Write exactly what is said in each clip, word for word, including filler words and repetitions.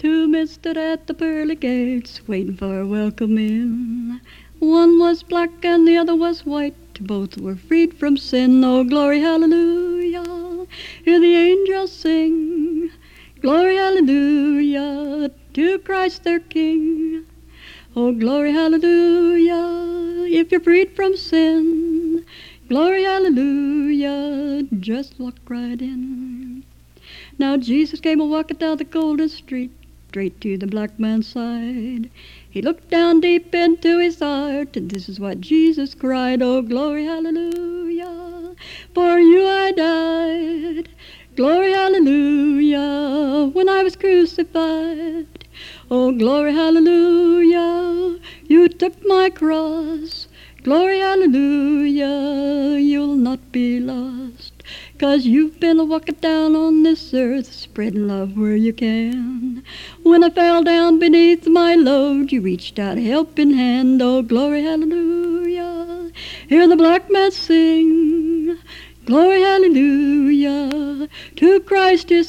Two men stood at the pearly gates, waiting for a welcome in. One was black and the other was white. Both were freed from sin. Oh, glory, hallelujah. Hear the angels sing. Glory, hallelujah, to Christ their King. Oh, glory, hallelujah, if you're freed from sin. Glory, hallelujah, just walk right in. Now Jesus came a-walking down the golden street, straight to the black man's side. He looked down deep into his heart, and this is what Jesus cried. Oh, glory, hallelujah, for you I died. Glory, hallelujah, when I was crucified. Oh, glory, hallelujah, you took my cross. Glory, hallelujah, you'll not be lost. 'Cause you've been a-walking down on this earth, spreading love where you can. When I fell down beneath my load, you reached out a helping hand. Oh, glory, hallelujah, hear the black man sing. Glory, hallelujah, to Christ his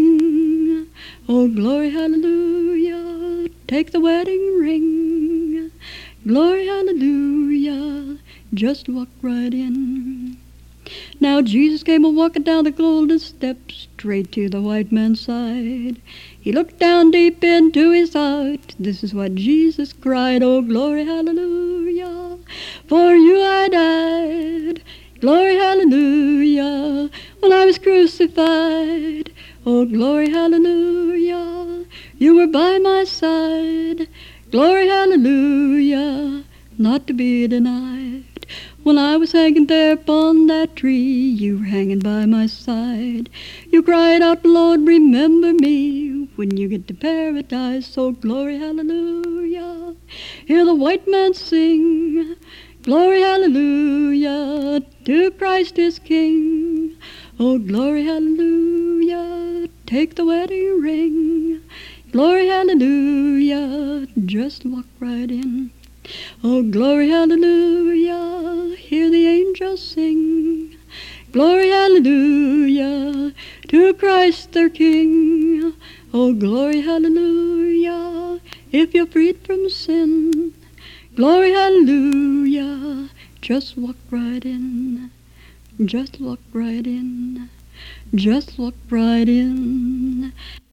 King. Oh, glory, hallelujah, take the wedding ring. Glory, hallelujah, just walk right in. Now Jesus came a-walking down the golden steps, straight to the white man's side. He looked down deep into his heart. This is what Jesus cried. Oh, glory, hallelujah, for you I died. Glory, hallelujah, when I was crucified. Oh, glory, hallelujah, you were by my side. Glory, hallelujah, not to be denied. When I was hanging there upon that tree, you were hanging by my side. You cried out, Lord, remember me when you get to paradise. Oh, glory, hallelujah, hear the white man sing. Glory, hallelujah, to Christ his King. Oh, glory, hallelujah, take the wedding ring. Glory, hallelujah, just walk right in. Oh, glory, hallelujah, hear the angels sing. Glory, hallelujah, to Christ their King. Oh, glory, hallelujah, if you're freed from sin. Glory, hallelujah, just walk right in. Just walk right in. Just walk right in.